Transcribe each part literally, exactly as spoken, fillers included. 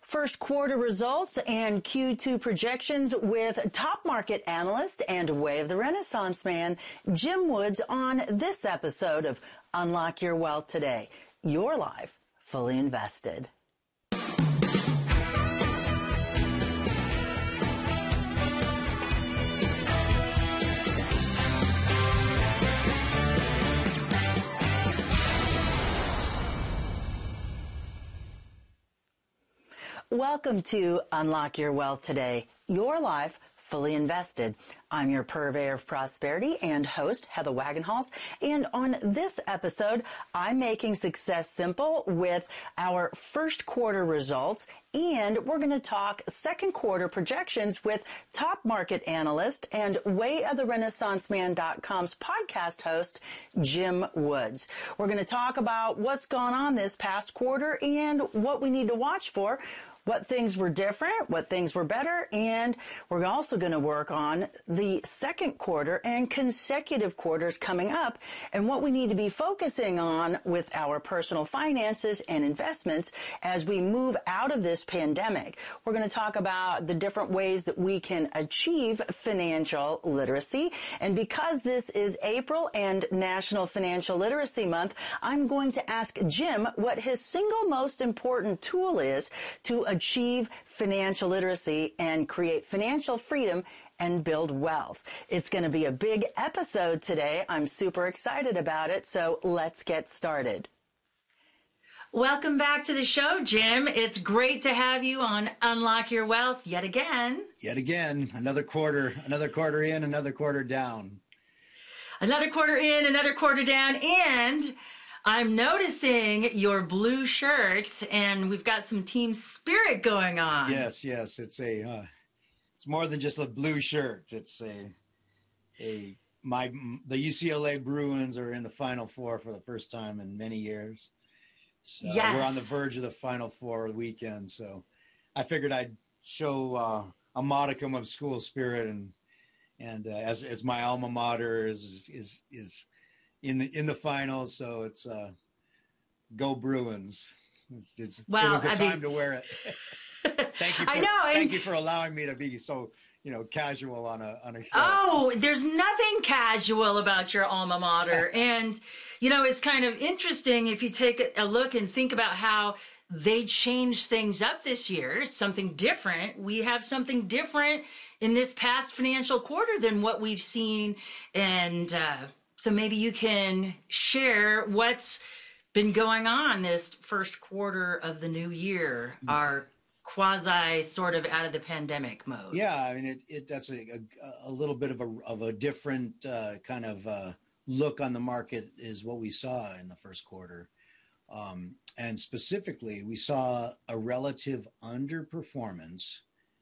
First quarter results and Q two projections with top market analyst and Way of the Renaissance man, Jim Woods, on this episode of Unlock Your Wealth Today. Your life fully invested. Welcome to Unlock Your Wealth Today, your life fully invested. I'm your purveyor of prosperity and host, Heather Wagenhals, and on this episode, I'm making success simple with our first quarter results, and we're going to talk second quarter projections with top market analyst and way of the renaissance man dot com's podcast host, Jim Woods. We're going to talk about what's gone on this past quarter and what we need to watch for, what things were different, what things were better, and we're also going to work on the second quarter and consecutive quarters coming up and what we need to be focusing on with our personal finances and investments as we move out of this pandemic. We're going to talk about the different ways that we can achieve financial literacy. And because this is April and National Financial Literacy Month, I'm going to ask Jim what his single most important tool is to achieve financial literacy and create financial freedom and build wealth. It's going to be a big episode today. I'm super excited about it. So let's get started. Welcome back to the show, Jim. It's great to have you on Unlock Your Wealth yet again. Yet again, another quarter, another quarter in, another quarter down. Another quarter in, another quarter down, and I'm noticing your blue shirts, and we've got some team spirit going on. Yes, yes, it's a, uh, it's more than just a blue shirt. It's a, a my the U C L A Bruins are in the Final Four for the first time in many years. So yes. We're on the verge of the Final Four weekend. So I figured I'd show uh, a modicum of school spirit, and and uh, as as my alma mater is is is. in the in the finals, so it's uh go Bruins. It's, it's well, it was a I time mean, to wear it. Thank you for, I know thank and, you for allowing me to be so you know casual on a on a show. Oh, there's nothing casual about your alma mater. And you know, it's kind of interesting if you take a look and think about how they changed things up this year. It's something different. We have something different in this past financial quarter than what we've seen, and uh so maybe you can share what's been going on this first quarter of the new year, our quasi sort of out of the pandemic mode. Yeah, I mean, it, it that's a, a, a little bit of a, of a different uh, kind of uh, look on the market is what we saw in the first quarter. Um, and specifically, we saw a relative underperformance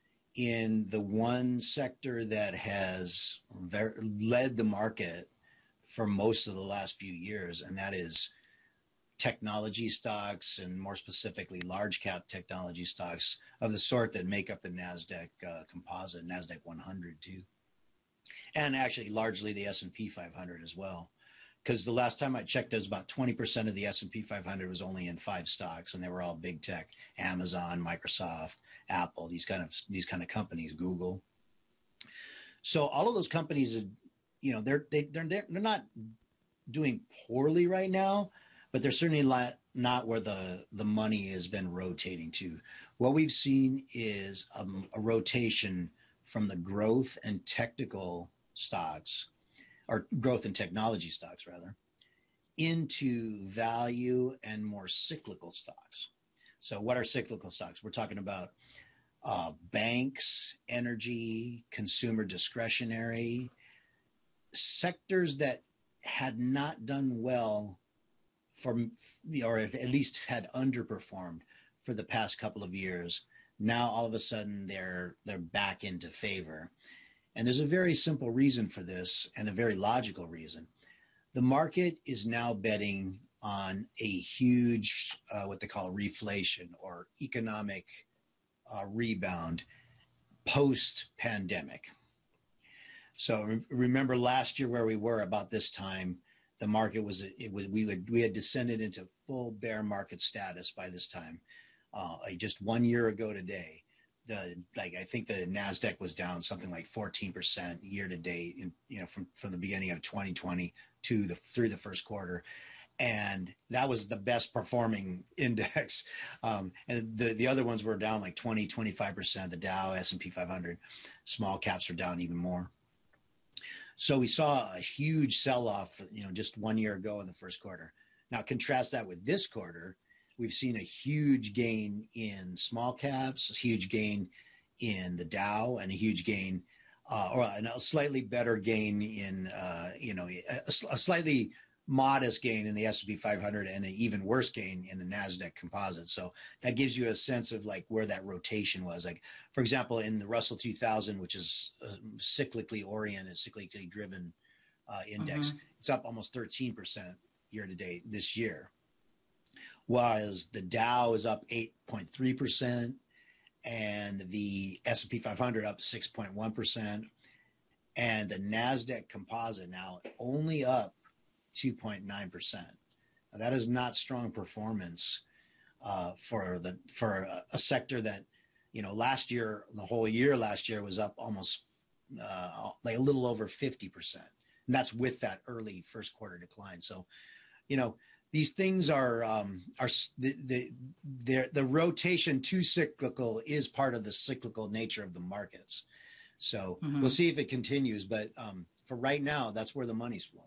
in the one sector that has ver- led the market for most of the last few years, and that is technology stocks, and more specifically, large cap technology stocks of the sort that make up the NASDAQ uh, composite, NASDAQ one hundred too, and actually largely the S and P five hundred as well. Because the last time I checked, there was about twenty percent of the S and P five hundred was only in five stocks, and they were all big tech: Amazon, Microsoft, Apple, these kind of these kind of companies, Google. So all of those companies had, you know, they're they, they're they're not doing poorly right now, but they're certainly not not where the the money has been rotating to. What we've seen is a, a rotation from the growth and technical stocks, or growth and technology stocks rather, into value and more cyclical stocks. So what are cyclical stocks? We're talking about uh, banks, energy, consumer discretionary, sectors that had not done well for, or at least had underperformed for the past couple of years. Now all of a sudden they're they're back into favor. And there's a very simple reason for this, and a very logical reason. The market is now betting on a huge, uh, what they call reflation, or economic uh, rebound post-pandemic. So re- remember last year where we were about this time, the market was, it was we would we had descended into full bear market status by this time. uh, like just one year ago today, the like I think the NASDAQ was down something like fourteen percent year to date, in, you know, from from the beginning of twenty twenty to the through the first quarter. And that was the best performing index. Um, and the, the other ones were down like twenty, twenty-five percent. The Dow, S and P five hundred, small caps are down even more. So we saw a huge sell-off, you know, just one year ago in the first quarter. Now contrast that with this quarter. We've seen a huge gain in small caps, a huge gain in the Dow, and a huge gain, uh, or a slightly better gain in, uh, you know, a, a slightly modest gain in the S and P five hundred and an even worse gain in the NASDAQ composite. So that gives you a sense of like where that rotation was. Like, for example, in the Russell two thousand, which is a cyclically oriented, cyclically driven uh, index, mm-hmm. it's up almost thirteen percent year to date this year. Whereas the Dow is up eight point three percent and the S and P five hundred up six point one percent. And the NASDAQ composite now only up two point nine percent. Now, that is not strong performance uh, for the for a, a sector that, you know, last year, the whole year last year was up almost uh, like a little over fifty percent. And that's with that early first quarter decline. So, you know, these things are um, are the the the, the rotation to cyclical is part of the cyclical nature of the markets. So mm-hmm. we'll see if it continues. But um, for right now, that's where the money's flowing.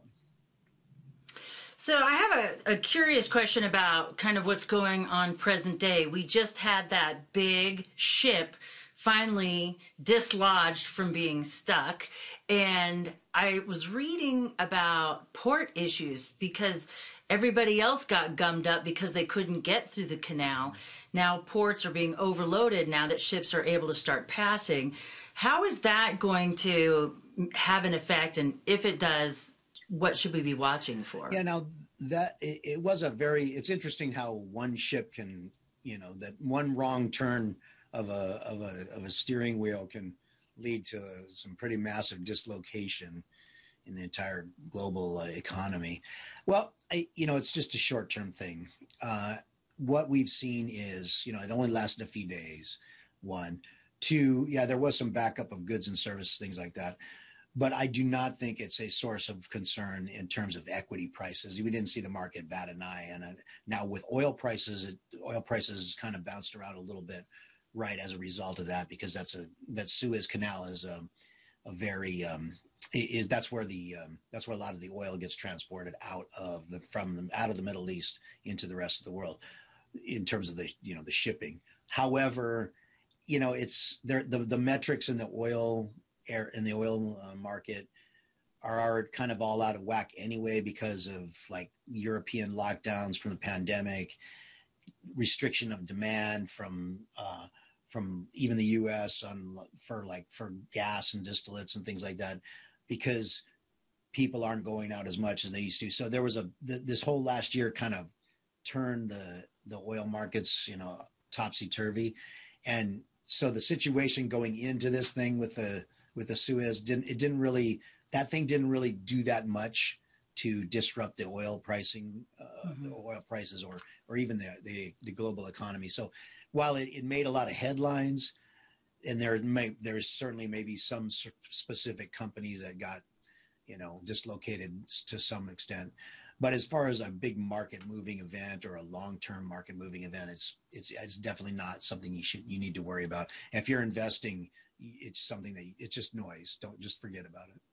So I have a, a curious question about kind of what's going on present day. We just had that big ship finally dislodged from being stuck. And I was reading about port issues because everybody else got gummed up because they couldn't get through the canal. Now ports are being overloaded now that ships are able to start passing. How is that going to have an effect? And if it does, what should we be watching for? Yeah, now that it, it was a very, it's interesting how one ship can, you know, that one wrong turn of a of a of a steering wheel can lead to some pretty massive dislocation in the entire global uh, economy. Well, I, you know, it's just a short-term thing. Uh, what we've seen is, you know, it only lasted a few days. One, two, yeah, there was some backup of goods and services, things like that. But I do not think it's a source of concern in terms of equity prices. We didn't see the market bat an eye. And uh, now with oil prices, it, oil prices kind of bounced around a little bit, right, as a result of that, because that's a that Suez Canal is a, a very um, is that's where the um, that's where a lot of the oil gets transported out of the from the out of the Middle East into the rest of the world, in terms of the you know the shipping. However, you know it's there the the metrics in the oil. Air in the oil uh, market are, are kind of all out of whack anyway because of like European lockdowns from the pandemic, restriction of demand from uh, from even the U S on for like for gas and distillates and things like that, because people aren't going out as much as they used to. So there was a th- this whole last year kind of turned the the oil markets, you know, topsy-turvy, and so the situation going into this thing with the with the Suez didn't it didn't really that thing didn't really do that much to disrupt the oil pricing uh, mm-hmm. the oil prices or or even the, the the global economy. So while it, it made a lot of headlines, and there may there's certainly maybe some specific companies that got you know dislocated to some extent, but as far as a big market moving event or a long-term market moving event, it's it's it's definitely not something you should you need to worry about. And if you're investing, it's something that it's just noise. Don't just forget about it.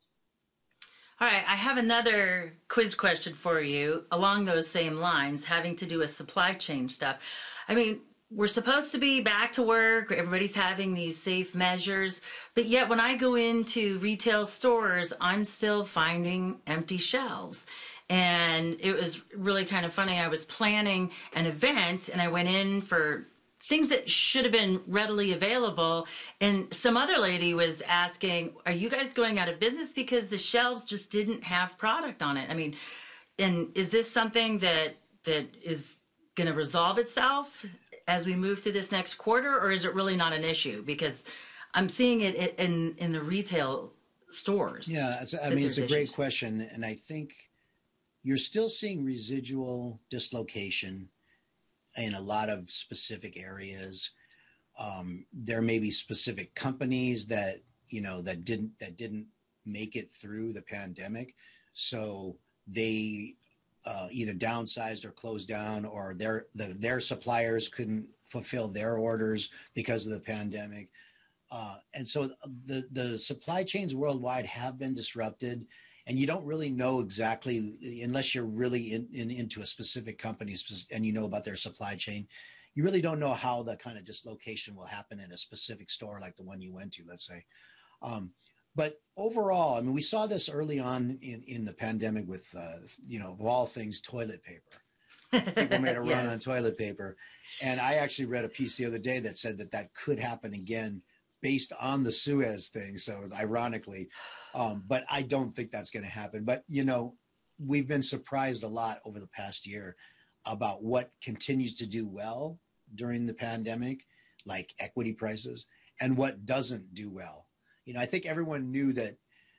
All right, I have another quiz question for you along those same lines, having to do with supply chain stuff. I mean, we're supposed to be back to work. Everybody's having these safe measures, but yet when I go into retail stores, I'm still finding empty shelves. And it was really kind of funny. I was planning an event and I went in for things that should have been readily available. And some other lady was asking, are you guys going out of business because the shelves just didn't have product on it? I mean, and is this something that that is going to resolve itself as we move through this next quarter, or is it really not an issue? Because I'm seeing it in, in the retail stores. Yeah, it's, I mean, it's a great question. And I think you're still seeing residual dislocation in a lot of specific areas. Um, there may be specific companies that, you know, that didn't that didn't make it through the pandemic, so they uh, either downsized or closed down, or their the, their suppliers couldn't fulfill their orders because of the pandemic. Uh, and so the the supply chains worldwide have been disrupted, and you don't really know exactly, unless you're really in, in into a specific company and you know about their supply chain. You really don't know how the kind of dislocation will happen in a specific store like the one you went to, let's say. Um, but overall, I mean, we saw this early on in, in the pandemic with, uh, you know, of all things, toilet paper. People made a run yes. on toilet paper. And I actually read a piece the other day that said that that could happen again based on the Suez thing. So ironically, um, but I don't think that's going to happen. But, you know, we've been surprised a lot over the past year about what continues to do well during the pandemic, like equity prices, and what doesn't do well. You know, I think everyone knew that,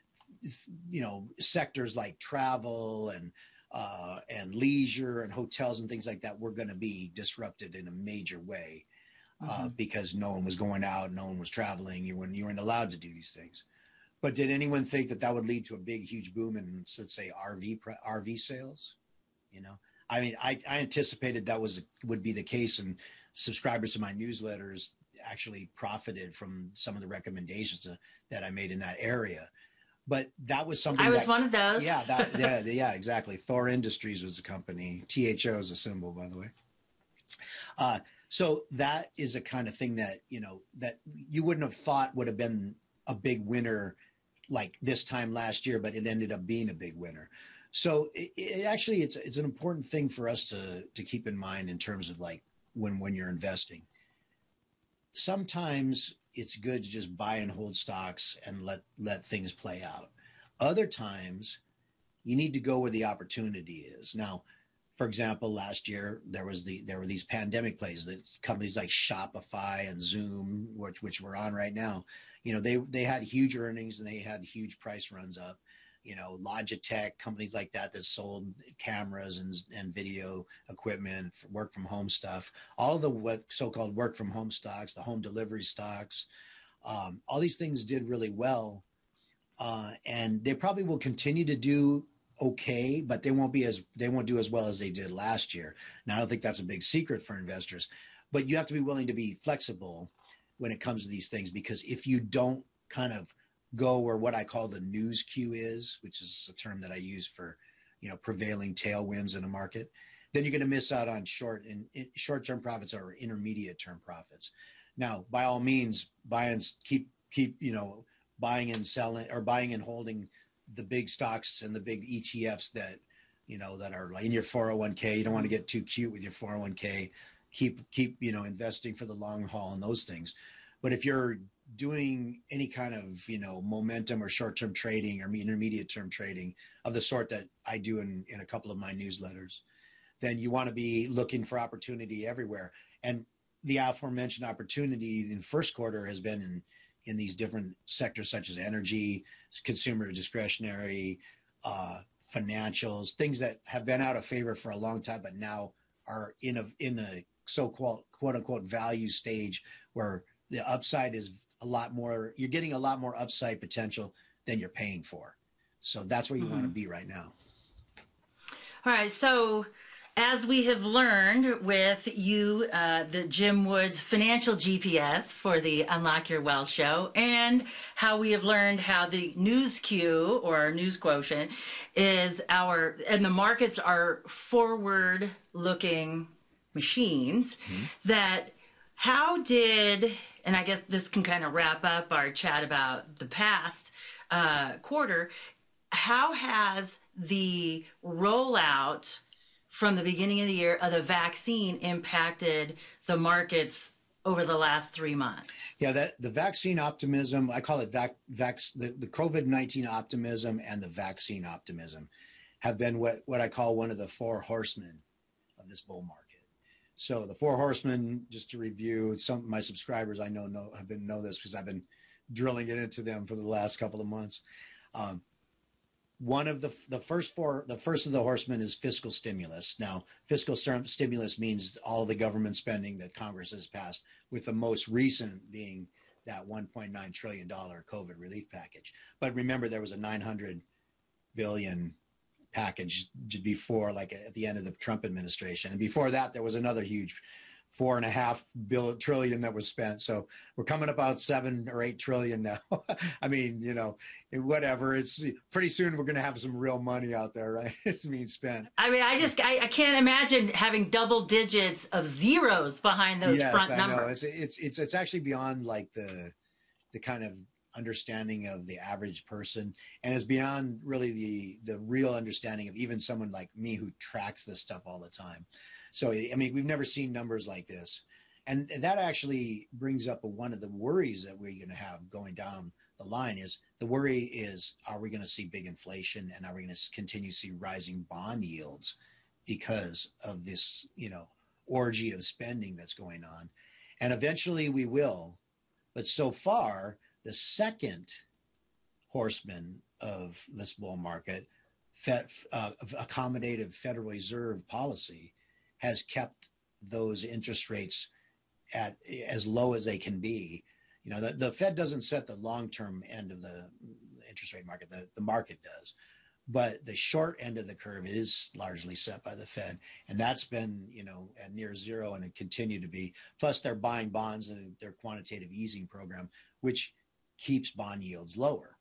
you know, sectors like travel and uh, and leisure and hotels and things like that were going to be disrupted in a major way uh, mm-hmm. because no one was going out, no one was traveling, you weren't, you weren't allowed to do these things. But did anyone think that that would lead to a big, huge boom in, let's say, R V R V sales? You know, I mean, I, I anticipated that was would be the case, and subscribers to my newsletters actually profited from some of the recommendations that I made in that area. But that was something I was that, one of those. Yeah, that, yeah, yeah, exactly. Thor Industries was the company. T H O is a symbol, by the way. Uh, so that is a kind of thing that, you know, that you wouldn't have thought would have been a big winner like this time last year, but it ended up being a big winner. So it, it actually, it's it's an important thing for us to to keep in mind in terms of like when when you're investing. Sometimes it's good to just buy and hold stocks and let let things play out. Other times, you need to go where the opportunity is. Now, for example, last year there was the there were these pandemic plays that companies like Shopify and Zoom, which which we're on right now. You know, they they had huge earnings and they had huge price runs up. You know, Logitech, companies like that that sold cameras and, and video equipment, for work from home stuff, all of the what so-called work from home stocks, the home delivery stocks, um, all these things did really well. Uh, and they probably will continue to do okay, but they won't be as, they won't do as well as they did last year. Now, I don't think that's a big secret for investors, but you have to be willing to be flexible when it comes to these things, because if you don't kind of go where what I call the news queue is, which is a term that I use for, you know, prevailing tailwinds in a market, then you're going to miss out on short and short-term profits or intermediate-term profits. Now, by all means, buy and keep keep you know buying and selling or buying and holding the big stocks and the big E T Fs that you know that are in your four oh one k. You don't want to get too cute with your four oh one k. Keep keep you know investing for the long haul and those things. But if you're doing any kind of, you know, momentum or short-term trading or intermediate term trading of the sort that I do in, in a couple of my newsletters, then you want to be looking for opportunity everywhere. And the aforementioned opportunity in first quarter has been in, in these different sectors such as energy, consumer discretionary, uh, financials, things that have been out of favor for a long time, but now are in a, in a so-called quote unquote value stage where the upside is a lot more, you're getting a lot more upside potential than you're paying for. So that's where you mm-hmm. want to be right now. All right. So as we have learned with you, uh, the Jim Woods financial G P S for the Unlock Your Wealth show, and how we have learned how the news queue or our news quotient is our, and the markets are forward looking machines mm-hmm. that how did, and I guess this can kind of wrap up our chat about the past uh, quarter, how has the rollout from the beginning of the year of the vaccine impacted the markets over the last three months? Yeah, that the vaccine optimism, I call it vac, vac, the, the COVID nineteen optimism and the vaccine optimism have been what, what I call one of the four horsemen of this bull market. So the four horsemen, just to review, some of my subscribers I know know have been know this because I've been drilling it into them for the last couple of months. Um, one of the the first four the first of the horsemen is fiscal stimulus. Now, fiscal stimulus means all of the government spending that Congress has passed, with the most recent being that one point nine trillion dollars COVID relief package. But remember, there was a nine hundred billion package before, like at the end of the Trump administration, and before that there was another huge four and a half billion trillion that was spent. So we're coming about seven or eight trillion now. I mean, you know, whatever. It's pretty soon we're going to have some real money out there, right? It's being spent. I mean, I just I, I can't imagine having double digits of zeros behind those yes, front I numbers. Know. It's it's it's it's actually beyond like the the kind of understanding of the average person, and it's beyond really the the real understanding of even someone like me who tracks this stuff all the time. So, I mean, we've never seen numbers like this. And that actually brings up one of the worries that we're going to have going down the line is the worry is, are we going to see big inflation, and are we going to continue to see rising bond yields because of this, you know, orgy of spending that's going on? And eventually we will. But so far, the second horseman of this bull market, Fed, uh, accommodative Federal Reserve policy, has kept those interest rates at as low as they can be. You know, the, the Fed doesn't set the long-term end of the interest rate market, the, the market does. But the short end of the curve is largely set by the Fed. And that's been, you know, at near zero, and it continue to be. Plus they're buying bonds and their quantitative easing program, which keeps bond yields lower.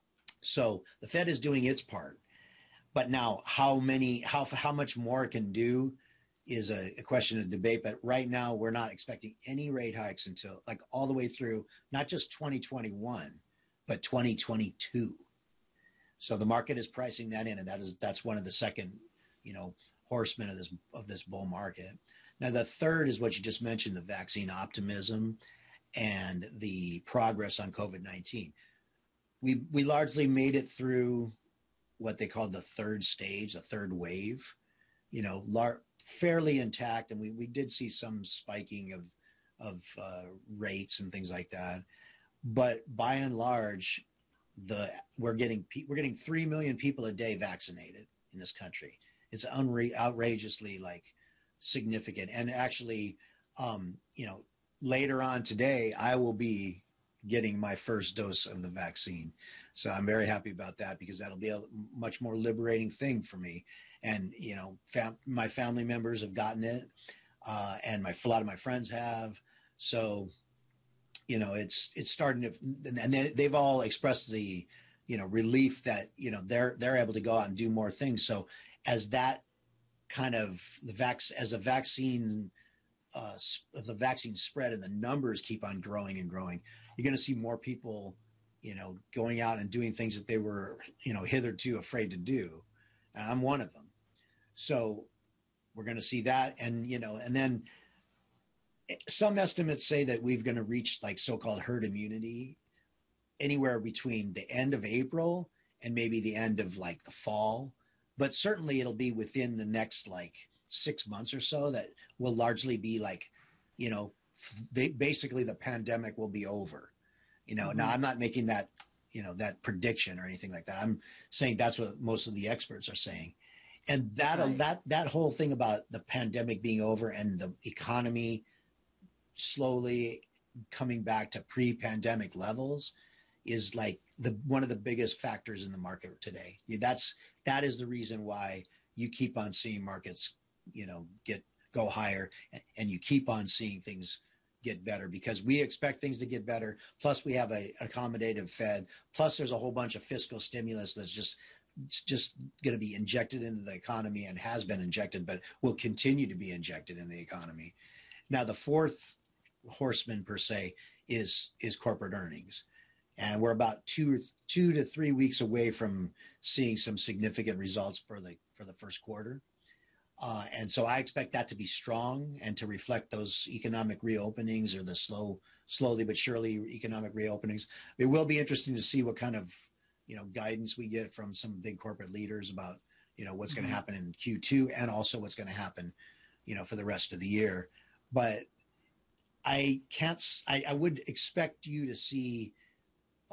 So the Fed is doing its part. But now how many, how, how much more it can do is a, a question of debate. But right now we're not expecting any rate hikes until like all the way through, not just twenty twenty-one, but twenty twenty-two. So the market is pricing that in, and that is that's one of the second, you know, horsemen of this of this bull market. Now the third is what you just mentioned, the vaccine optimism and the progress on COVID nineteen. We we largely made it through what they called the third stage, the third wave, you know, lar- fairly intact, and we we did see some spiking of of uh, rates and things like that, but by and large, the we're getting we're getting three million people a day vaccinated in this country. It's unre- outrageously like significant, and actually, um, you know, later on today, I will be getting my first dose of the vaccine. So I'm very happy about that, because that'll be a much more liberating thing for me. And, you know, fam- my family members have gotten it, uh, and my a lot of my friends have. So, you know, it's it's starting to, and they, they've all expressed the, you know, relief that, you know, they're they're able to go out and do more things. So as that kind of the vac as a vaccine, uh, the vaccine spread and the numbers keep on growing and growing, you're going to see more people, you know, going out and doing things that they were, you know, hitherto afraid to do. And I'm one of them. So we're going to see that. And, you know, and then some estimates say that we're going to reach like so-called herd immunity anywhere between the end of April and maybe the end of like the fall. But certainly it'll be within the next like six months or so that will largely be like, you know, basically the pandemic will be over. You know, mm-hmm. Now I'm not making that, you know, that prediction or anything like that. I'm saying that's what most of the experts are saying. And that right. that that whole thing about the pandemic being over and the economy slowly coming back to pre-pandemic levels is like the one of the biggest factors in the market today. That's that is the reason why you keep on seeing markets, you know, get go higher, and you keep on seeing things get better, because we expect things to get better. Plus we have a accommodative Fed. Plus there's a whole bunch of fiscal stimulus that's just it's just going to be injected into the economy, and has been injected, but will continue to be injected in the economy. Now, the fourth horseman per se is is corporate earnings, and we're about two two to three weeks away from seeing some significant results for the for the first quarter, uh, and so I expect that to be strong and to reflect those economic reopenings, or the slow, slowly but surely economic reopenings. It will be interesting to see what kind of you know, guidance we get from some big corporate leaders about, you know, what's mm-hmm. going to happen in Q two, and also what's going to happen, you know, for the rest of the year. But I can't, I, I would expect you to see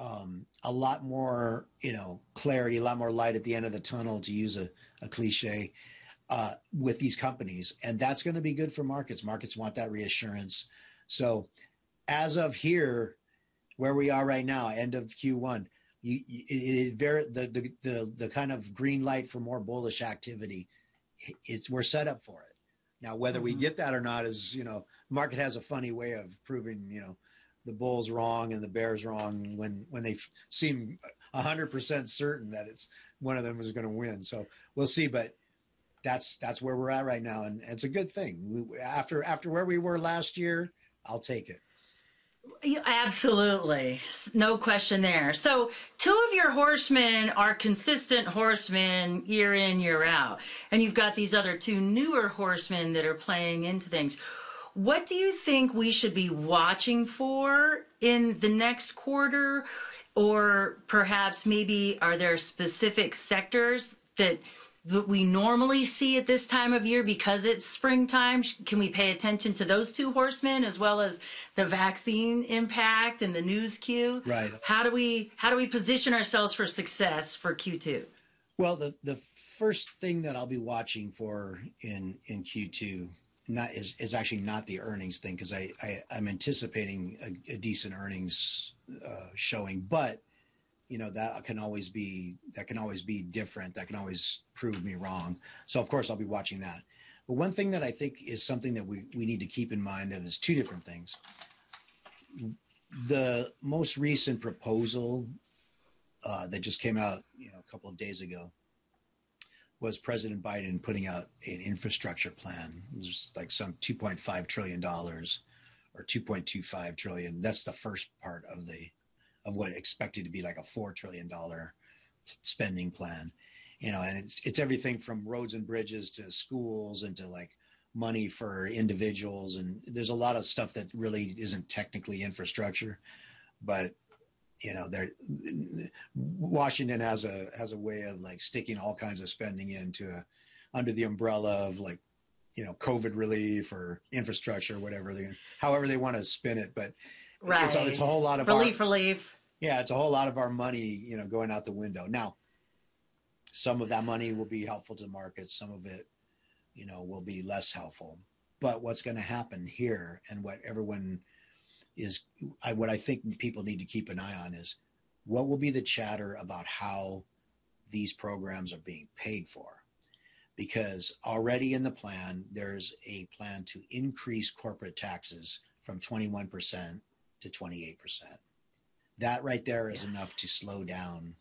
um, a lot more, you know, clarity, a lot more light at the end of the tunnel, to use a, a cliche, uh, with these companies. And that's going to be good for markets. Markets want that reassurance. So as of here, where we are right now, end of Q one, you, it, it very the, the the the kind of green light for more bullish activity. It's we're set up for it. Now, whether mm-hmm. we get that or not is, you know, market has a funny way of proving, you know, the bulls wrong and the bears wrong when when they seem one hundred percent certain that it's one of them is going to win. So we'll see, but that's that's where we're at right now, and it's a good thing. We, after after where we were last year, I'll take it. Absolutely. No question there. So two of your horsemen are consistent horsemen year in, year out. And you've got these other two newer horsemen that are playing into things. What do you think we should be watching for in the next quarter? Or perhaps maybe are there specific sectors that that we normally see at this time of year because it's springtime? Can we pay attention to those two horsemen as well as the vaccine impact and the news queue? Right. How do we how do we position ourselves for success for Q two? Well, the the first thing that I'll be watching for in in Q two not is is actually not the earnings thing, because I, I I'm anticipating a, a decent earnings uh, showing, but you know, that can always be, that can always be different. That can always prove me wrong. So of course I'll be watching that. But one thing that I think is something that we, we need to keep in mind is two different things. The most recent proposal uh, that just came out, you know, a couple of days ago was President Biden putting out an infrastructure plan. It was like some two point five trillion dollars or two point two five trillion. That's the first part of the of what expected to be like a four trillion dollars spending plan, you know, and it's, it's everything from roads and bridges to schools and to like money for individuals. And there's a lot of stuff that really isn't technically infrastructure, but you know, they're, Washington has a, has a way of like sticking all kinds of spending into a, under the umbrella of like, you know, COVID relief or infrastructure, whatever they, however they want to spin it. But right. It's a, it's a whole lot of relief, our, relief. Yeah, it's a whole lot of our money, you know, going out the window. Now, some of that money will be helpful to markets. Some of it, you know, will be less helpful. But what's going to happen here, and what everyone is, I, what I think people need to keep an eye on is what will be the chatter about how these programs are being paid for. Because already in the plan, there's a plan to increase corporate taxes from twenty-one percent to twenty-eight percent. That right there is yeah. enough to slow down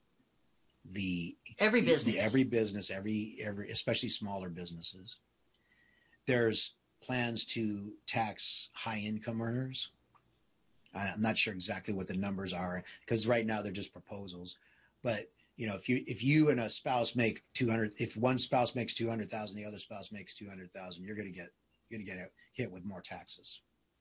the every business, the, every business, every every especially smaller businesses. There's plans to tax high income earners. I'm not sure exactly what the numbers are, because right now they're just proposals. But you know, if you if you and a spouse make two hundred, if one spouse makes two hundred thousand, the other spouse makes two hundred thousand, you're going to get you're going to get hit with more taxes.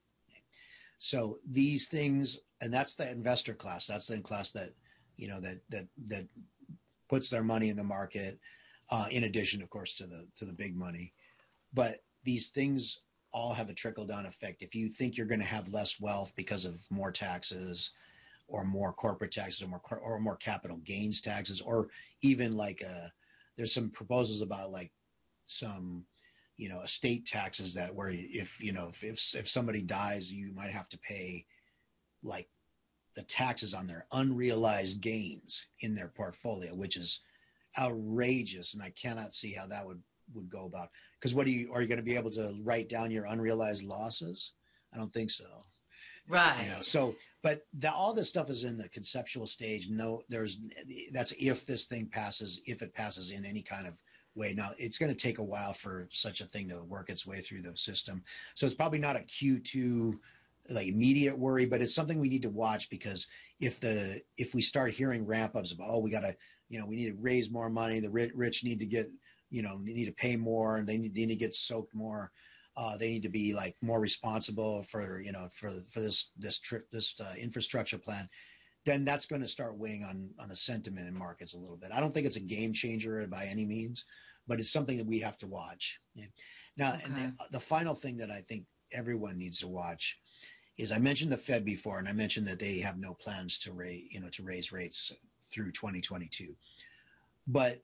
So these things, and that's the investor class. That's the class that, you know, that that that puts their money in the market. Uh, in addition, of course, to the to the big money. But these things all have a trickle down effect. If you think you're going to have less wealth because of more taxes, or more corporate taxes, or more or more capital gains taxes, or even like a, there's some proposals about like some, you know, estate taxes that where if, you know, if, if, if somebody dies, you might have to pay like the taxes on their unrealized gains in their portfolio, which is outrageous. And I cannot see how that would, would go about, because what do you, are you going to be able to write down your unrealized losses? I don't think so. Right. You know, so, but the, all this stuff is in the conceptual stage. No, there's, that's if this thing passes, if it passes in any kind of way. Now, it's going to take a while for such a thing to work its way through the system. So it's probably not a Q two like immediate worry, but it's something we need to watch, because if the, if we start hearing ramp ups about, oh, we got to, you know, we need to raise more money, the rich, rich need to get, you know, need to pay more, and they need, they need to get soaked more. Uh, they need to be like more responsible for, you know, for, for this, this trip, this uh, infrastructure plan, then that's going to start weighing on, on the sentiment in markets a little bit. I don't think it's a game changer by any means, but it's something that we have to watch. Yeah. Now, okay. and the, the final thing that I think everyone needs to watch is I mentioned the Fed before, and I mentioned that they have no plans to raise, you know, to raise rates through twenty twenty-two. But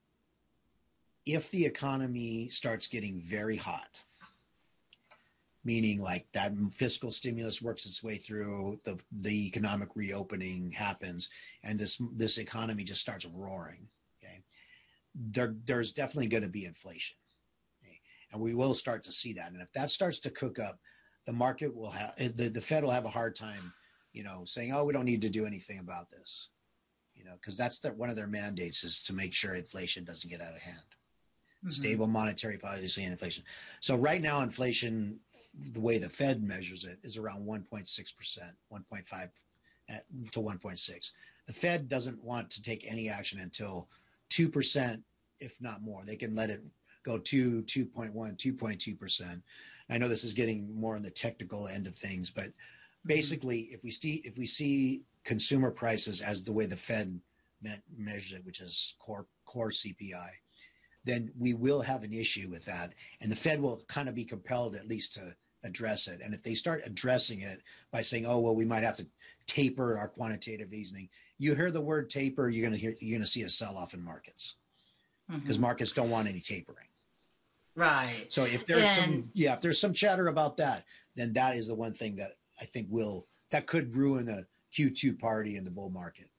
if the economy starts getting very hot, meaning like that fiscal stimulus works its way through, the the economic reopening happens, and this this economy just starts roaring, okay, there there's definitely going to be inflation, okay? And we will start to see that. And if that starts to cook up, the market will have the, the Fed will have a hard time, you know, saying, oh, we don't need to do anything about this, you know, because that's the, one of their mandates is to make sure inflation doesn't get out of hand. Mm-hmm. Stable monetary policy and inflation. So right now, inflation, the way the Fed measures it, is around one point six percent, one point five to one point six. The Fed doesn't want to take any action until two percent, if not more. They can let it go to two point one, two point two percent. I know this is getting more on the technical end of things, but basically, mm-hmm. if we see if we see consumer prices as the way the Fed me- measures it, which is core core C P I, then we will have an issue with that. And the Fed will kind of be compelled at least to address it. And if they start addressing it by saying, oh, well, we might have to taper our quantitative easing, you hear the word taper, you're going to hear, you're going to see a sell-off in markets because mm-hmm. markets don't want any tapering. Right. So if there's and... some, yeah, if there's some chatter about that, then that is the one thing that I think will, that could ruin a Q two party in the bull market.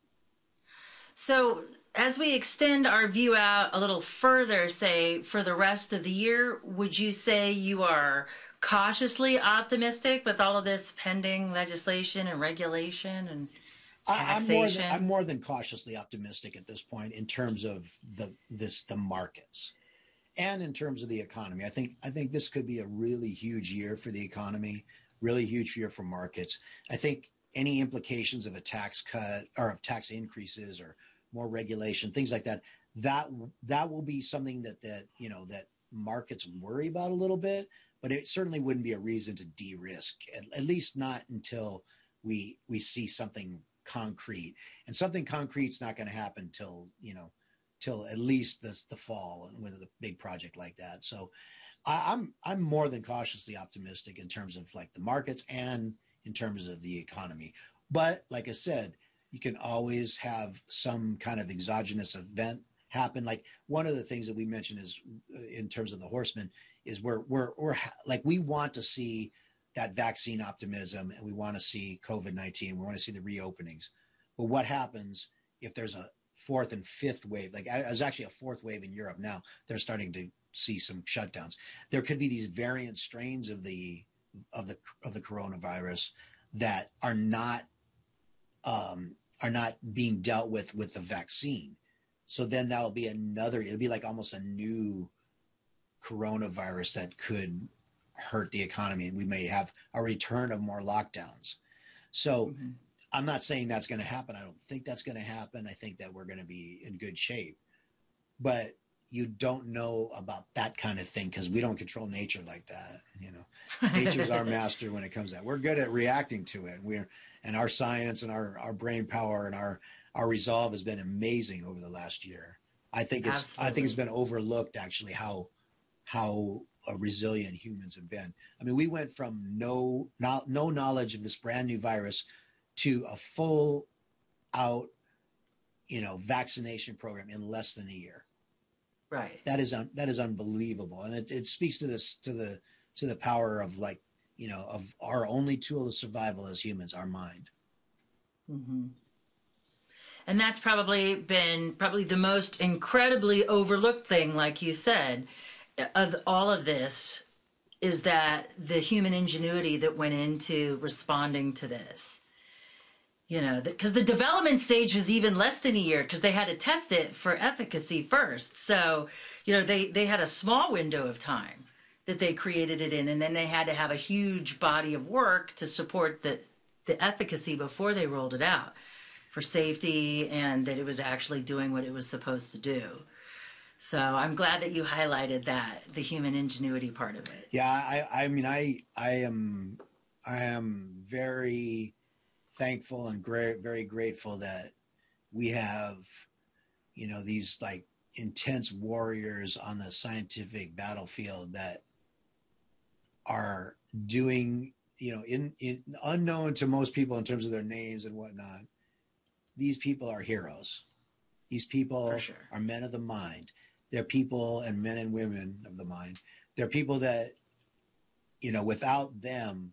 So as we extend our view out a little further, say for the rest of the year, would you say you are cautiously optimistic with all of this pending legislation and regulation and taxation? I'm more than, I'm more than cautiously optimistic at this point in terms of the this the markets and in terms of the economy. I think I think this could be a really huge year for the economy, really huge year for markets. I think any implications of a tax cut or of tax increases or more regulation, things like that, that that will be something that that you know that markets worry about a little bit, but it certainly wouldn't be a reason to de-risk, at, at least not until we we see something concrete. And something concrete's not going to happen till you know till at least the the fall with a big project like that. So I, I'm I'm more than cautiously optimistic in terms of like the markets and in terms of the economy. But like I said, you can always have some kind of exogenous event happen. Like one of the things that we mentioned is in terms of the horsemen is we're, we're, we're like, we want to see that vaccine optimism and we want to see COVID nineteen. We want to see the reopenings. But what happens if there's a fourth and fifth wave? Like there's actually a fourth wave in Europe now. They're starting to see some shutdowns. There could be these variant strains of the, of the, of the coronavirus that are not, um, are not being dealt with with the vaccine. So then that'll be another, it'll be like almost a new coronavirus that could hurt the economy. And we may have a return of more lockdowns. So mm-hmm. I'm not saying that's going to happen. I don't think that's going to happen. I think that we're going to be in good shape. But you don't know about that kind of thing because we don't control nature like that. You know, nature's our master when it comes to that. We're good at reacting to it. We're and our science and our, our brain power and our, our resolve has been amazing over the last year. I think it's Absolutely. I think it's been overlooked actually how how uh, resilient humans have been. I mean, we went from no not, no knowledge of this brand new virus to a full out, you know, vaccination program in less than a year. Right. That is un, that is unbelievable, and it, it speaks to this to the to the power of like you know of our only tool of survival as humans, our mind. Mm-hmm. And that's probably been probably the most incredibly overlooked thing, like you said, of all of this, is that the human ingenuity that went into responding to this. You know, because the, the development stage was even less than a year because they had to test it for efficacy first. So, you know, they, they had a small window of time that they created it in, and then they had to have a huge body of work to support the, the efficacy before they rolled it out for safety and that it was actually doing what it was supposed to do. So I'm glad that you highlighted that, the human ingenuity part of it. Yeah, I, I mean, I, I am, I am very thankful and great, very grateful that we have, you know, these like intense warriors on the scientific battlefield that are doing you know, in, in unknown to most people in terms of their names and whatnot, these people are heroes. These people sure. are men of the mind. They're people and men and women of the mind. They're people that, you know, without them,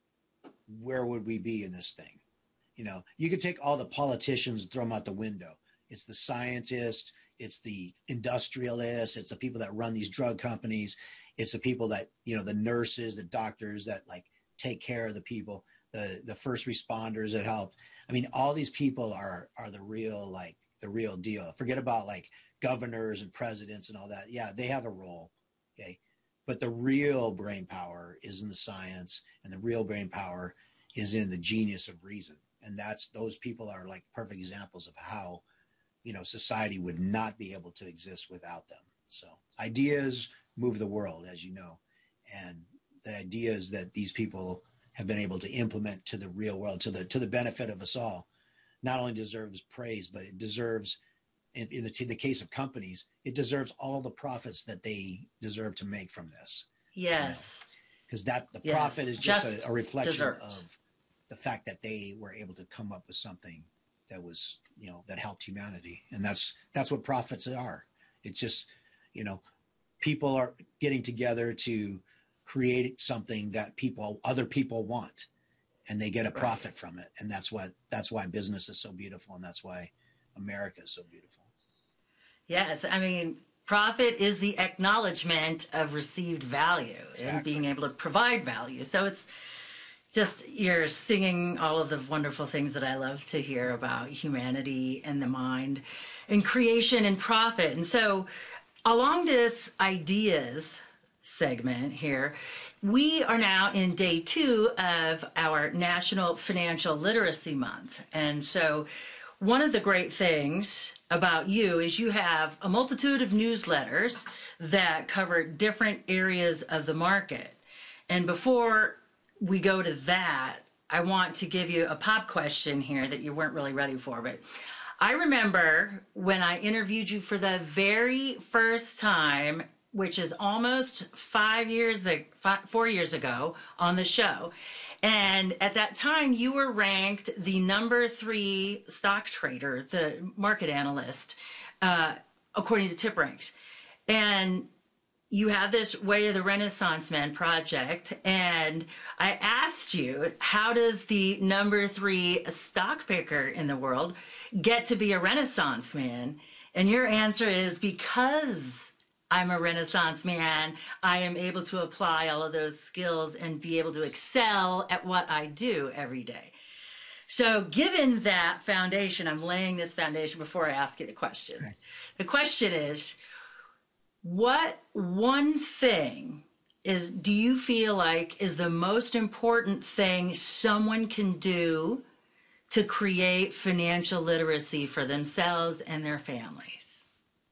where would we be in this thing? You know, you could take all the politicians and throw them out the window. It's the scientists, it's the industrialists, it's the people that run these drug companies, it's the people that, you know, the nurses, the doctors that like take care of the people, the the first responders that help. I mean, all these people are are the real, like the real deal. Forget about like governors and presidents and all that. Yeah, they have a role. Okay. But the real brain power is in the science, and the real brain power is in the genius of reason. And that's, those people are like perfect examples of how, you know, society would not be able to exist without them. So ideas move the world, as you know, and the ideas that these people have been able to implement to the real world, to the to the benefit of us all, not only deserves praise, but it deserves, in, in, the, in the case of companies, it deserves all the profits that they deserve to make from this. Yes. Because you know, that the yes. profit is just, just a, a reflection deserved. of the fact that they were able to come up with something that was, you know, that helped humanity. And that's that's what profits are. It's just, you know, people are getting together to create something that people, other people want, and they get a profit right. from it. And that's what, that's why business is so beautiful. And that's why America is so beautiful. Yes. I mean, profit is the acknowledgement of received value exactly. and being able to provide value. So it's just, you're singing all of the wonderful things that I love to hear about humanity and the mind and creation and profit. And so along this ideas segment here, we are now in day two of our National Financial Literacy Month. And so one of the great things about you is you have a multitude of newsletters that cover different areas of the market. And before we go to that, I want to give you a pop question here that you weren't really ready for. But I remember when I interviewed you for the very first time, which is almost five years, five, four years ago on the show. And at that time, you were ranked the number three stock trader, the market analyst, uh, according to TipRanks. And you have this Way of the Renaissance Man project, and I asked you, how does the number three stock picker in the world get to be a Renaissance man? And your answer is, because I'm a Renaissance man, I am able to apply all of those skills and be able to excel at what I do every day. So given that foundation, I'm laying this foundation before I ask you the question. Okay. The question is, what one thing is, do you feel like is the most important thing someone can do to create financial literacy for themselves and their families?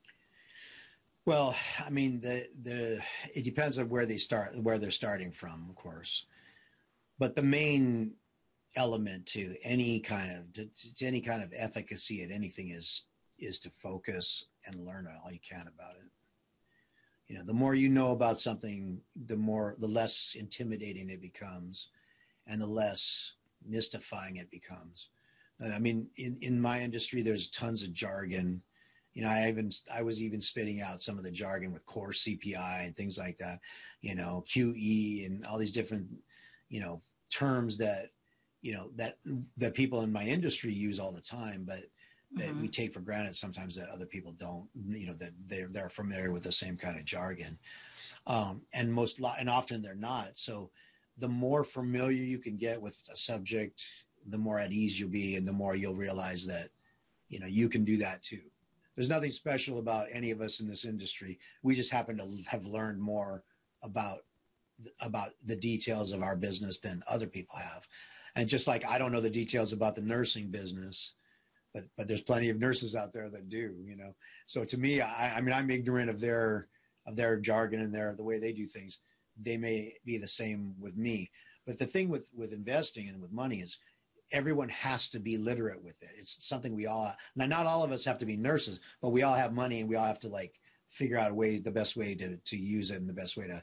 Well, I mean, the the it depends on where they start, where they're starting from, of course. But the main element to any kind of to, to any kind of efficacy at anything is is to focus and learn all you can about it. You know, the more you know about something, the more, the less intimidating it becomes, and the less mystifying it becomes. Uh, I mean, in, in my industry, there's tons of jargon. You know, I even, I was even spitting out some of the jargon with core C P I and things like that, you know, Q E and all these different, you know, terms that, you know, that, that people in my industry use all the time, but that mm-hmm. we take for granted sometimes that other people don't, you know, that they're, they're familiar with the same kind of jargon. Um, and most, and often they're not. So the more familiar you can get with a subject, the more at ease you'll be, and the more you'll realize that, you know, you can do that too. There's nothing special about any of us in this industry. We just happen to have learned more about, about the details of our business than other people have. And just like I don't know the details about the nursing business, But but there's plenty of nurses out there that do, you know. So to me, I, I mean, I'm ignorant of their of their jargon and their the way they do things. They may be the same with me. But the thing with with investing and with money is everyone has to be literate with it. It's something we all, now not all of us have to be nurses, but we all have money and we all have to like figure out a way, the best way to to use it and the best way to,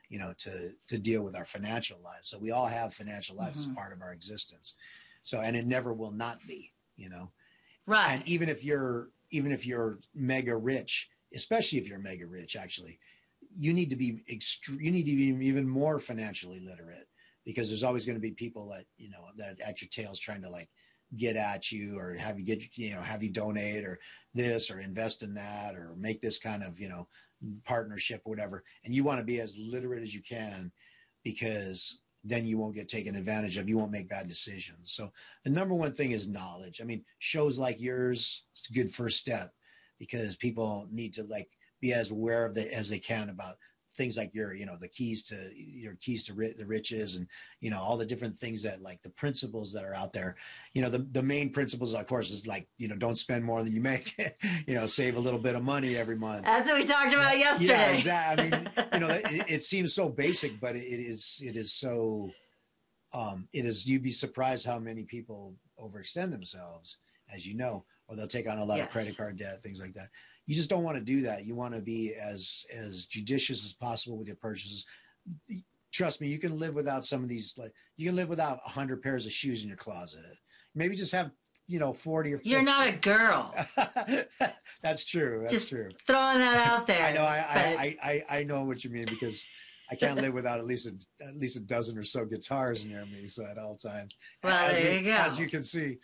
you know, to to deal with our financial lives. So we all have financial lives Mm-hmm. as part of our existence. So, and it never will not be, you know. Right. And even if you're even if you're mega rich, especially if you're mega rich, actually, you need to be extre- you need to be even more financially literate, because there's always going to be people that, you know, that at your tails trying to like get at you, or have you get, you know, have you donate or this or invest in that or make this kind of, you know, partnership or whatever. And you want to be as literate as you can, because then you won't get taken advantage of. You won't make bad decisions. So the number one thing is knowledge. I mean, shows like yours, it's a good first step, because people need to like be as aware of it as they can about things like your, you know, the keys to your keys to ri- the riches, and, you know, all the different things that, like the principles that are out there. You know, the, the main principles, of course, is like, you know, don't spend more than you make, you know, save a little bit of money every month. That's what we talked about yeah, yesterday. Yeah, exactly. I mean, you know, it, it seems so basic, but it is, it is so, um, it is, you'd be surprised how many people overextend themselves, as you know, or they'll take on a lot Yes. of credit card debt, things like that. You just don't want to do that. You want to be as as judicious as possible with your purchases. Trust me, you can live without some of these. Like, you can live without a hundred pairs of shoes in your closet. Maybe just have, you know, forty or fifty. You're not a girl. That's true. That's Just true. throwing that out there. I know. I, but... I, I I know what you mean, because I can't live without at least a, at least a dozen or so guitars near me, so at all times. Well, as there we, you go. As you can see.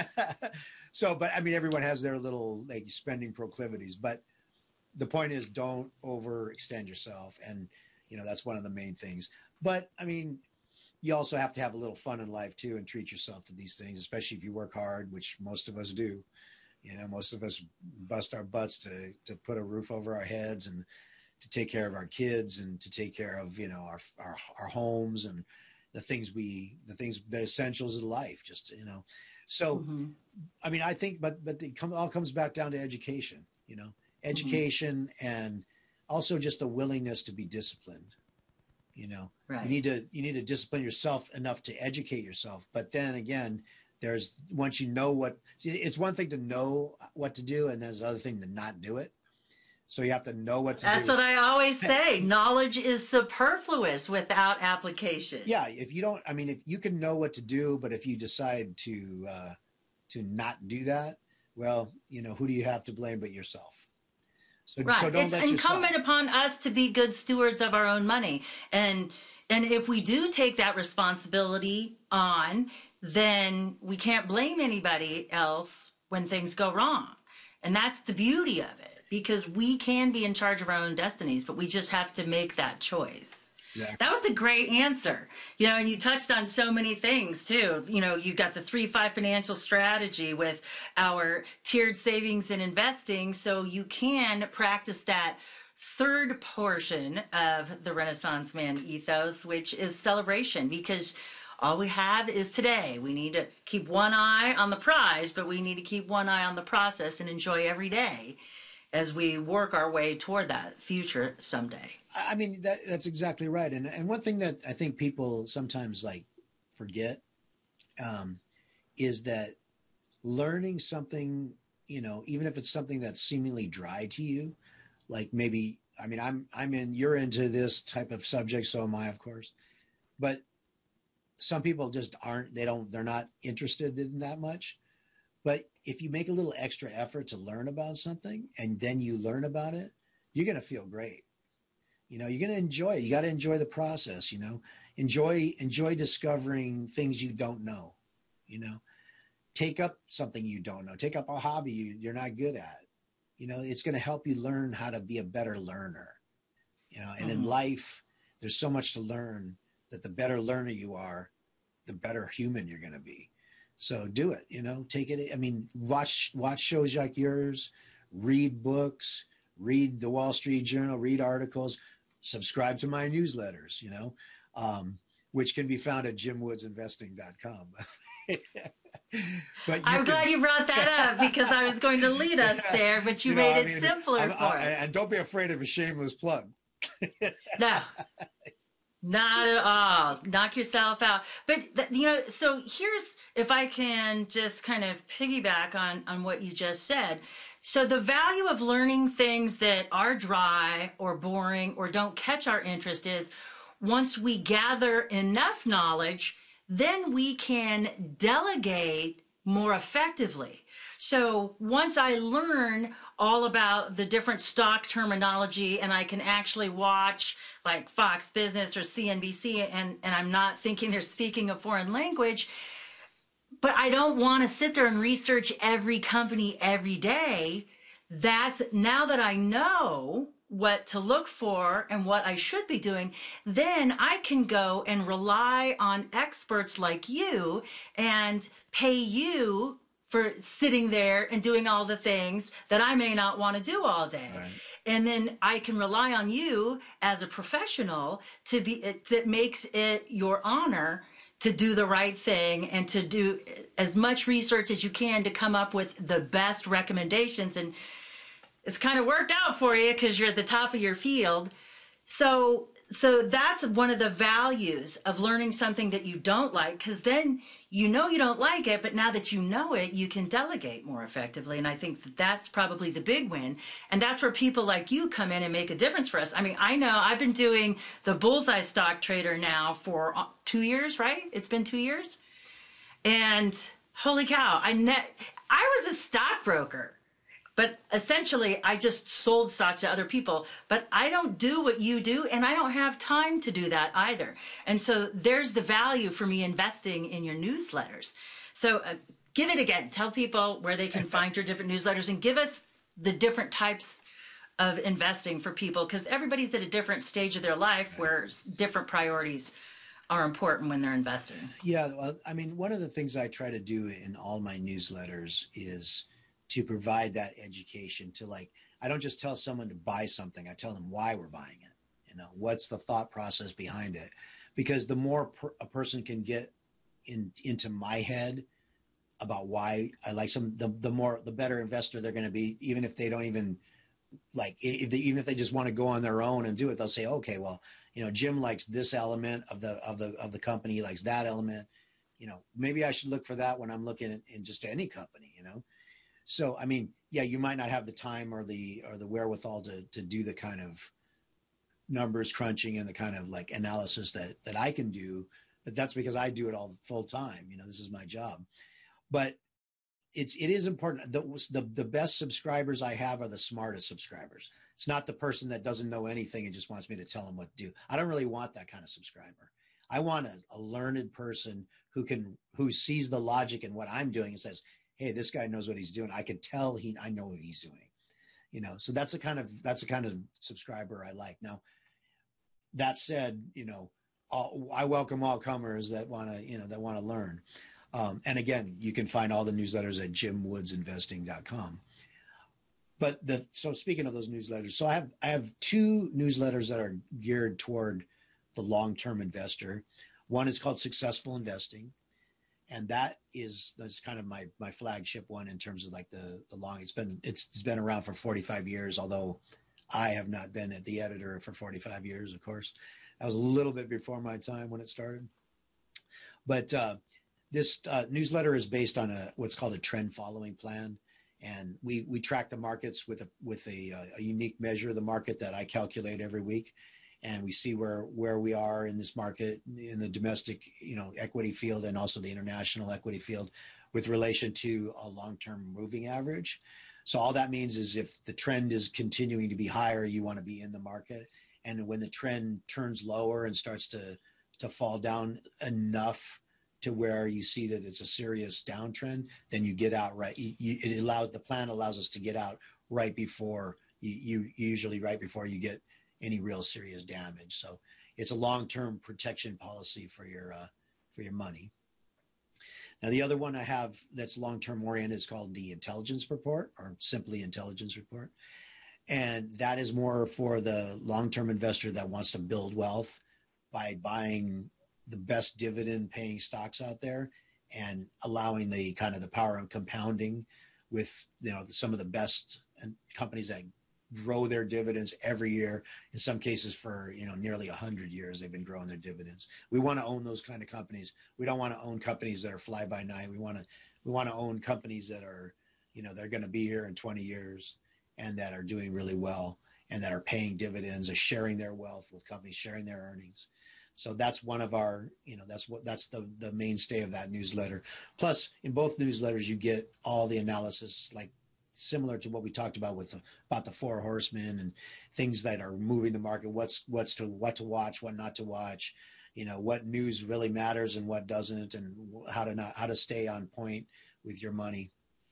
So, but I mean, everyone has their little like spending proclivities, but the point is, don't overextend yourself. And, you know, that's one of the main things. But I mean, you also have to have a little fun in life too, and treat yourself to these things, especially if you work hard, which most of us do. You know, most of us bust our butts to, to put a roof over our heads, and to take care of our kids, and to take care of, you know, our, our, our homes, and the things we, the things, the essentials of life, just, you know. So, mm-hmm. I mean, I think, but, but it come, all comes back down to education, you know, education, mm-hmm. and also just the willingness to be disciplined. You know, right. you need to, you need to discipline yourself enough to educate yourself. But then again, there's, once you know what, it's one thing to know what to do, and there's another thing to not do it. So you have to know what to That's do. That's what I always say. Knowledge is superfluous without application. Yeah. If you don't, I mean, if you can know what to do, but if you decide to, uh, to not do that, well, you know, who do you have to blame but yourself? So, right. so don't it's let incumbent yourself... upon us to be good stewards of our own money. And, and if we do take that responsibility on, then we can't blame anybody else when things go wrong. And that's the beauty of it. Because we can be in charge of our own destinies, but we just have to make that choice. Exactly. That was a great answer. You know, and you touched on so many things too. You know, you got the three five financial strategy with our tiered savings and investing, so you can practice that third portion of the Renaissance Man ethos, which is celebration, because all we have is today. We need to keep one eye on the prize, but we need to keep one eye on the process and enjoy every day as we work our way toward that future someday. I mean, that, that's exactly right. And and one thing that I think people sometimes like forget um, is that learning something, you know, even if it's something that's seemingly dry to you, like maybe, I mean, I'm, I'm in, you're into this type of subject, so am I, of course. But some people just aren't, they don't, they're not interested in that much. But if you make a little extra effort to learn about something, and then you learn about it, you're going to feel great. You know, you're going to enjoy it. You got to enjoy the process, you know, enjoy, enjoy discovering things you don't know, you know, take up something you don't know, take up a hobby you, you're not good at, you know, it's going to help you learn how to be a better learner, you know, and mm-hmm. in life, there's so much to learn that the better learner you are, the better human you're going to be. So do it, you know, take it. I mean, watch, watch shows like yours, read books, read the Wall Street Journal, read articles, subscribe to my newsletters, you know, um, which can be found at jim woods investing dot com. But I'm can... glad you brought that up, because I was going to lead us there, but you, you know, made I mean, it simpler I'm, for I'm, us. And don't be afraid of a shameless plug. No. Not at all. Knock yourself out. But, th- you know, so here's, if I can just kind of piggyback on, on what you just said. So the value of learning things that are dry or boring or don't catch our interest is once we gather enough knowledge, then we can delegate more effectively. So once I learn all about the different stock terminology and I can actually watch like Fox Business or C N B C and, and I'm not thinking they're speaking a foreign language, but I don't want to sit there and research every company every day. That's now that I know what to look for and what I should be doing, then I can go and rely on experts like you and pay you for sitting there and doing all the things that I may not want to do all day. Right. And then I can rely on you as a professional to be, that makes it your honor to do the right thing and to do as much research as you can to come up with the best recommendations. And it's kind of worked out for you because you're at the top of your field. So, so that's one of the values of learning something that you don't like, because then you know you don't like it, but now that you know it, you can delegate more effectively. And I think that that's probably the big win. And that's where people like you come in and make a difference for us. I mean, I know I've been doing the Bullseye Stock Trader now for two years, right? It's been two years. And holy cow, I net, I was a stockbroker. But essentially, I just sold stocks to other people. But I don't do what you do, and I don't have time to do that either. And so there's the value for me investing in your newsletters. So uh, give it again. Tell people where they can find your different newsletters, and give us the different types of investing for people, because everybody's at a different stage of their life where different priorities are important when they're investing. Yeah, well, I mean, one of the things I try to do in all my newsletters is to provide that education to, like, I don't just tell someone to buy something. I tell them why we're buying it. You know, what's the thought process behind it? Because the more per, a person can get in into my head about why I like some, the, the more, the better investor they're going to be, even if they don't even like, if they, even if they just want to go on their own and do it, they'll say, okay, well, you know, Jim likes this element of the, of the, of the company, he likes that element, you know, maybe I should look for that when I'm looking at, in just any company, you know? So, I mean, yeah, you might not have the time or the or the wherewithal to to do the kind of numbers crunching and the kind of like analysis that that I can do, but that's because I do it all full time. You know, this is my job. But it's it is important. The, the the best subscribers I have are the smartest subscribers. It's not the person that doesn't know anything and just wants me to tell them what to do. I don't really want that kind of subscriber. I want a, a learned person who can who sees the logic in what I'm doing and says, hey, this guy knows what he's doing. I can tell he, I know what he's doing, you know? So that's the kind of, that's the kind of subscriber I like. Now, that said, you know, all, I welcome all comers that want to, you know, that want to learn. Um, and again, you can find all the newsletters at jim woods investing dot com. But the, so speaking of those newsletters, so I have, I have two newsletters that are geared toward the long-term investor. One is called Successful Investing. And that is, that's kind of my, my flagship one in terms of like the, the long, it's been, it's, it's been around for forty-five years, although I have not been at the editor for forty-five years, of course. That was a little bit before my time when it started. But uh, this uh, newsletter is based on a, what's called a trend following plan. And we, we track the markets with a, with a, a unique measure of the market that I calculate every week. And we see where, where we are in this market, in the domestic, you know, equity field and also the international equity field with relation to a long-term moving average. So all that means is if the trend is continuing to be higher, you want to be in the market. And when the trend turns lower and starts to, to fall down enough to where you see that it's a serious downtrend, then you get out right. You, you, it allows, the plan allows us to get out right before you, you usually right before you get any real serious damage. So it's a long-term protection policy for your uh, for your money. Now, the other one I have that's long-term oriented is called the Intelligence Report, or simply Intelligence Report. And that is more for the long-term investor that wants to build wealth by buying the best dividend paying stocks out there and allowing the kind of the power of compounding with, you know, some of the best companies that grow their dividends every year. In some cases for, you know, nearly a hundred years, they've been growing their dividends. We want to own those kind of companies. We don't want to own companies that are fly by night. We want to, we want to own companies that are, you know, they're going to be here in twenty years and that are doing really well and that are paying dividends, are sharing their wealth with companies, sharing their earnings. So that's one of our, you know, that's what that's the the mainstay of that newsletter. Plus, in both newsletters, you get all the analysis, like similar to what we talked about with the, about the four horsemen and things that are moving the market. What's what's to what to watch, what not to watch. You know, what news really matters and what doesn't, and how to not how to stay on point with your money.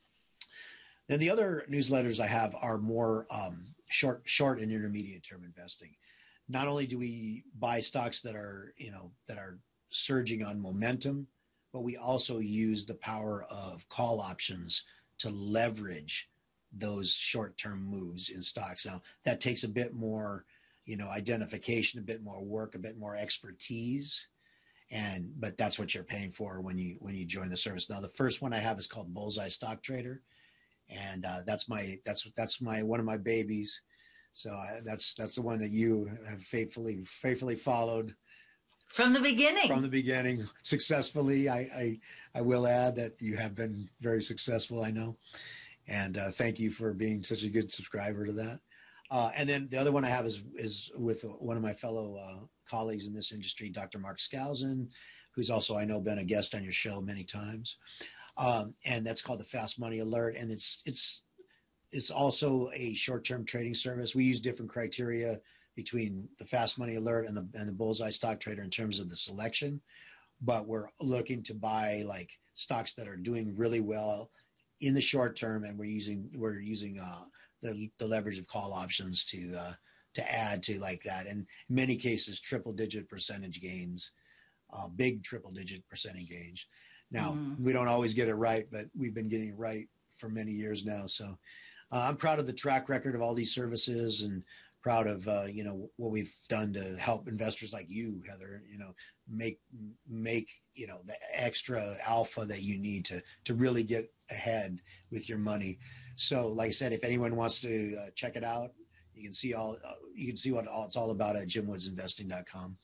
Then the other newsletters I have are more um, short, short and intermediate term investing. Not only do we buy stocks that are, you know, that are surging on momentum, but we also use the power of call options to leverage those short-term moves in stocks. Now, that takes a bit more, you know, identification, a bit more work, a bit more expertise. And, but that's what you're paying for when you, when you join the service. Now, the first one I have is called Bullseye Stock Trader. And uh, that's my, that's, that's my, one of my babies. So I, that's, that's the one that you have faithfully, faithfully followed. From the beginning. From the beginning, successfully. I, I, I will add that you have been very successful, I know. And uh, thank you for being such a good subscriber to that. Uh, and then the other one I have is is with one of my fellow uh, colleagues in this industry, Doctor Mark Skousen, who's also, I know, been a guest on your show many times. Um, and that's called the Fast Money Alert. And it's it's it's also a short-term trading service. We use different criteria between the Fast Money Alert and the and the Bullseye Stock Trader in terms of the selection. But we're looking to buy like stocks that are doing really well in the short term, and we're using we're using uh, the the leverage of call options to uh, to add to like that. And in many cases, triple digit percentage gains, uh, big triple digit percentage gains. Now mm. we don't always get it right, but we've been getting it right for many years now. So uh, I'm proud of the track record of all these services, and proud of uh, you know what we've done to help investors like you, Heather. You know, make make you know the extra alpha that you need to to really get ahead with your money. So, like I said, if anyone wants to uh, check it out, you can see all uh, you can see what all, it's all about at jim woods investing dot com.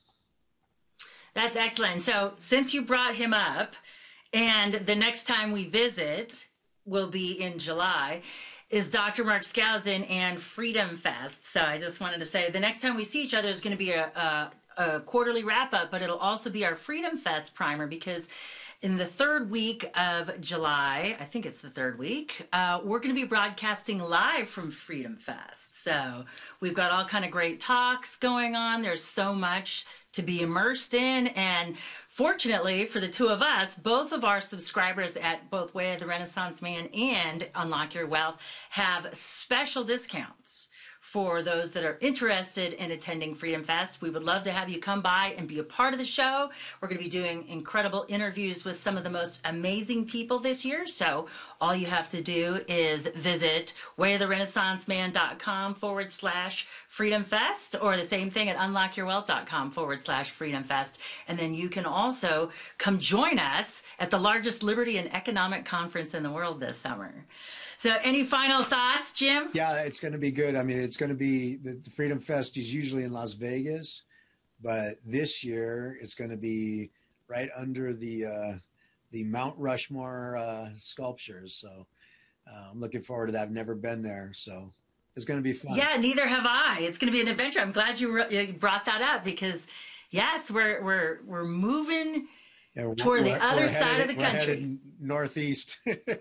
That's excellent. So, since you brought him up, and the next time we visit will be in July, is Doctor Mark Skousen and Freedom Fest. So I just wanted to say the next time we see each other is going to be a, a, a quarterly wrap up, but it'll also be our Freedom Fest primer, because in the third week of July, I think it's the third week, uh, we're going to be broadcasting live from Freedom Fest. So we've got all kind of great talks going on. There's so much to be immersed in. And fortunately for the two of us, both of our subscribers at both Way of the Renaissance Man and Unlock Your Wealth have special discounts for those that are interested in attending Freedom Fest. We would love to have you come by and be a part of the show. We're going to be doing incredible interviews with some of the most amazing people this year. So all you have to do is visit wayoftherenaissanceman.com forward slash Freedom Fest, or the same thing at unlockyourwealth.com forward slash Freedom Fest. And then you can also come join us at the largest liberty and economic conference in the world this summer. So any final thoughts, Jim? Yeah, it's going to be good. I mean, it's going to be, the, the Freedom Fest is usually in Las Vegas, but this year it's going to be right under the uh, the Mount Rushmore uh, sculptures. So uh, I'm looking forward to that. I've never been there, so it's going to be fun. Yeah, neither have I. It's going to be an adventure. I'm glad you, re- you brought that up, because yes, we're we're we're moving yeah, toward the other side headed, of the country. We're headed northeast.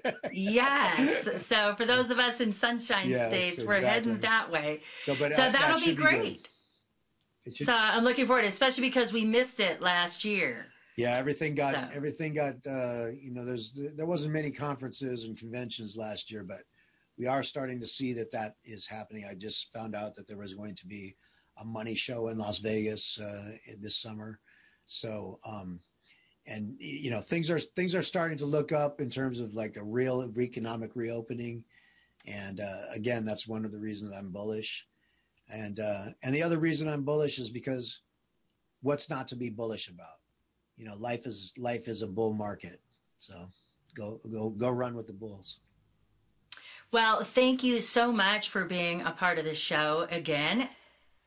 Yes. So for those of us in Sunshine yes, States, exactly. we're heading that way. So, but, so uh, that'll that be great. Be should... So I'm looking forward to it, especially because we missed it last year. Yeah, everything got so. everything got uh, you know. There's there wasn't many conferences and conventions last year, but we are starting to see that that is happening. I just found out that there was going to be a money show in Las Vegas uh, this summer. So, um, and you know, things are things are starting to look up in terms of like a real economic reopening. And uh, again, that's one of the reasons I'm bullish. And uh, and the other reason I'm bullish is because what's not to be bullish about? You know, life is life is a bull market. So go go go run with the bulls. Well, thank you so much for being a part of the show again.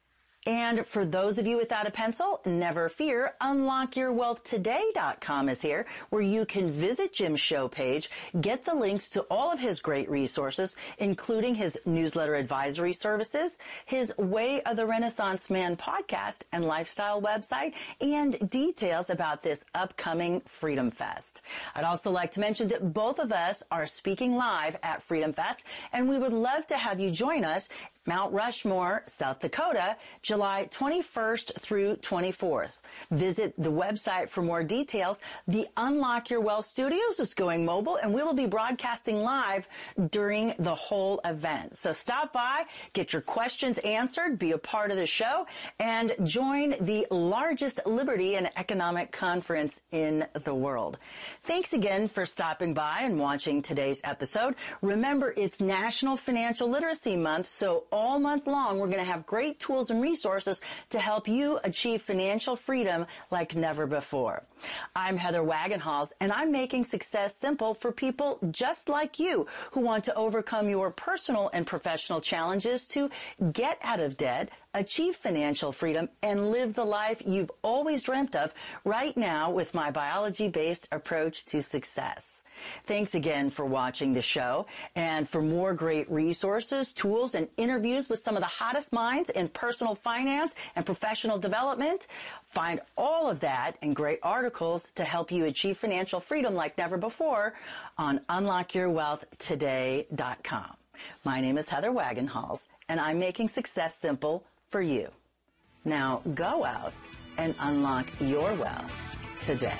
And for those of you without a pencil, never fear, unlock your wealth today dot com is here, where you can visit Jim's show page, get the links to all of his great resources, including his newsletter advisory services, his Way of the Renaissance Man podcast and lifestyle website, and details about this upcoming Freedom Fest. I'd also like to mention that both of us are speaking live at Freedom Fest, and we would love to have you join us Mount Rushmore, South Dakota, July twenty-first through twenty-fourth. Visit the website for more details. The Unlock Your Wealth Studios is going mobile, and we will be broadcasting live during the whole event. So stop by, get your questions answered, be a part of the show, and join the largest liberty and economic conference in the world. Thanks again for stopping by and watching today's episode. Remember, it's National Financial Literacy Month, so all month long, we're going to have great tools and resources to help you achieve financial freedom like never before. I'm Heather Wagenhals, and I'm making success simple for people just like you who want to overcome your personal and professional challenges to get out of debt, achieve financial freedom, and live the life you've always dreamt of right now with my biology-based approach to success. Thanks again for watching the show, and for more great resources, tools, and interviews with some of the hottest minds in personal finance and professional development, find all of that and great articles to help you achieve financial freedom like never before on unlock your wealth today dot com. My name is Heather Wagenhals, and I'm making success simple for you. Now go out and unlock your wealth today.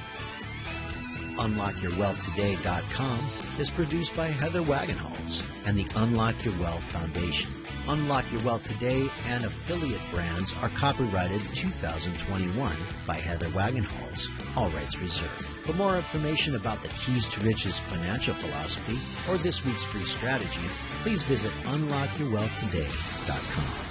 unlock your wealth today dot com is produced by Heather Wagenhals and the Unlock Your Wealth Foundation. Unlock Your Wealth Today and affiliate brands are copyrighted two thousand twenty-one by Heather Wagenhals, all rights reserved. For more information about the Keys to Riches financial philosophy or this week's free strategy, please visit unlock your wealth today dot com.